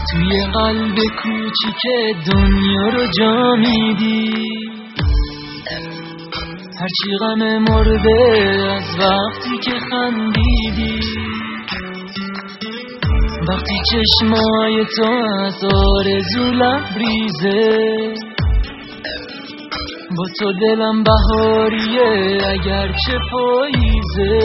توی قلب کوچیک دنیا رو جا میدی، هرچی غم مرده از وقتی که خندیدی. وقتی چشمای تو از آرزو لبریزه، با تو دلم بهاریه اگرچه پاییزه.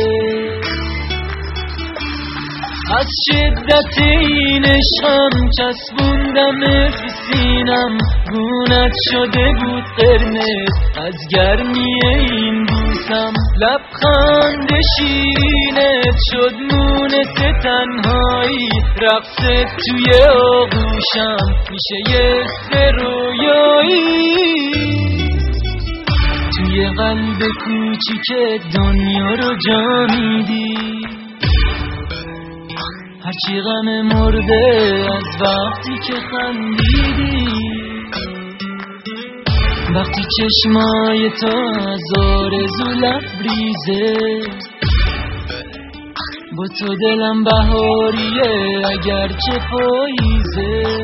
از شدت این عشقم چسبوندم سینم، گونت شده بود قرمز از گرمی این بوسم. لبخند شیرینت شد مونس تنهایی، رقصت توی آغوشم میشه یه رویایی. توی قلب کوچیک دنیا رو جا میدی، هرچی غم مرده از وقتی که خندیدی. وقتی چشمای تو از آرزو لبریزه، با تو دلم بهاریه اگرچه پاییزه.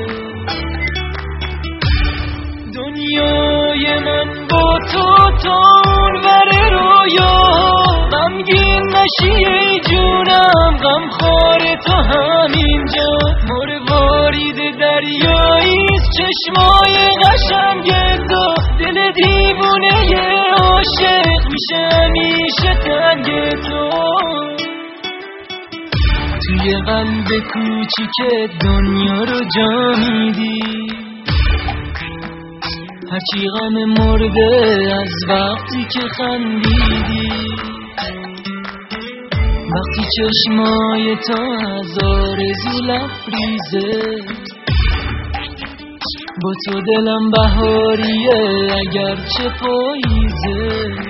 دنیای من با تو تا اونور رویا، غمگین نشی ای جونم، غمخوار تو همینجا. مروارید دریاییست چشمای قشنگ تو، دل دیوونه عاشق میشه همیشه تنگ تو. توی قلب کوچیک دنیا رو جا میدی، هرچی غم مرده از وقتی که خندیدی. وقتی چشمای تو از آرزو لبریزه، با تو دلم بهاریه اگرچه پاییزه.